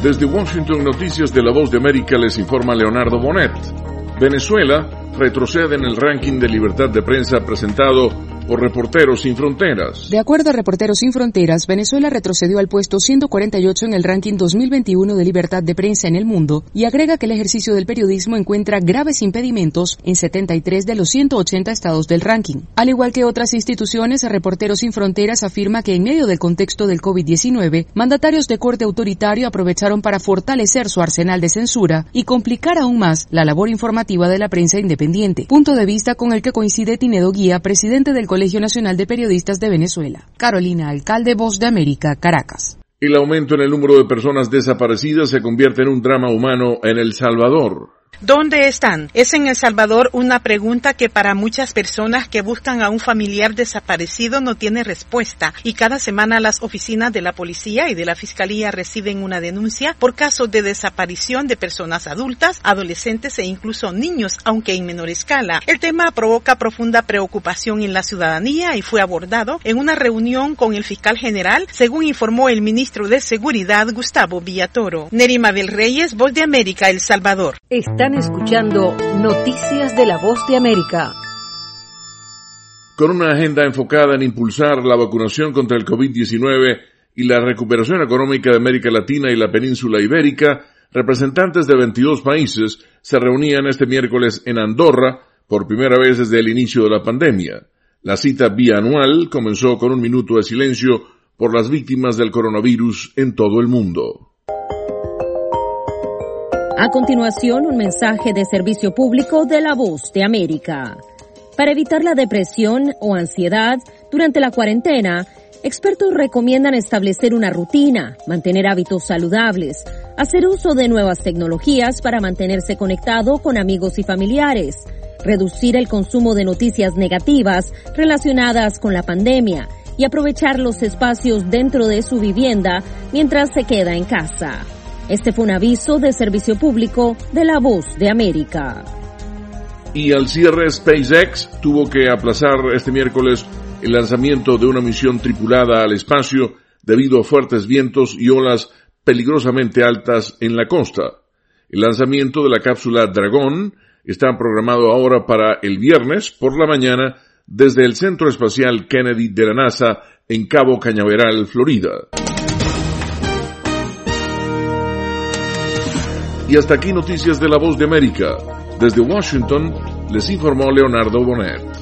Desde Washington, Noticias de la Voz de América, les informa Leonardo Bonet. Venezuela retrocede en el ranking de libertad de prensa presentado por Reporteros Sin Fronteras. De acuerdo a Reporteros Sin Fronteras, Venezuela retrocedió al puesto 148 en el ranking 2021 de libertad de prensa en el mundo y agrega que el ejercicio del periodismo encuentra graves impedimentos en 73 de los 180 estados del ranking. Al igual que otras instituciones, Reporteros Sin Fronteras afirma que en medio del contexto del COVID-19, mandatarios de corte autoritario aprovecharon para fortalecer su arsenal de censura y complicar aún más la labor informativa de la prensa independiente, punto de vista con el que coincide Tinedo Guía, presidente del Colegio Nacional de Periodistas de Venezuela. Carolina Alcalde, Voz de América, Caracas. El aumento en el número de personas desaparecidas se convierte en un drama humano en El Salvador. ¿Dónde están? Es en El Salvador una pregunta que para muchas personas que buscan a un familiar desaparecido no tiene respuesta, y cada semana las oficinas de la policía y de la fiscalía reciben una denuncia por casos de desaparición de personas adultas, adolescentes e incluso niños, aunque en menor escala. El tema provoca profunda preocupación en la ciudadanía y fue abordado en una reunión con el fiscal general, según informó el ministro de Seguridad, Gustavo Villatoro. Nerima del Reyes, Voz de América, El Salvador. Están escuchando Noticias de la Voz de América. Con una agenda enfocada en impulsar la vacunación contra el COVID-19 y la recuperación económica de América Latina y la península ibérica, representantes de 22 países se reunían este miércoles en Andorra por primera vez desde el inicio de la pandemia. La cita bianual comenzó con un minuto de silencio por las víctimas del coronavirus en todo el mundo. A continuación, un mensaje de servicio público de la Voz de América. Para evitar la depresión o ansiedad durante la cuarentena, expertos recomiendan establecer una rutina, mantener hábitos saludables, hacer uso de nuevas tecnologías para mantenerse conectado con amigos y familiares, reducir el consumo de noticias negativas relacionadas con la pandemia y aprovechar los espacios dentro de su vivienda mientras se queda en casa. Este fue un aviso de servicio público de la Voz de América. Y al cierre, SpaceX tuvo que aplazar este miércoles el lanzamiento de una misión tripulada al espacio debido a fuertes vientos y olas peligrosamente altas en la costa. El lanzamiento de la cápsula Dragón está programado ahora para el viernes por la mañana desde el Centro Espacial Kennedy de la NASA en Cabo Cañaveral, Florida. Y hasta aquí Noticias de la Voz de América. Desde Washington les informó Leonardo Bonet.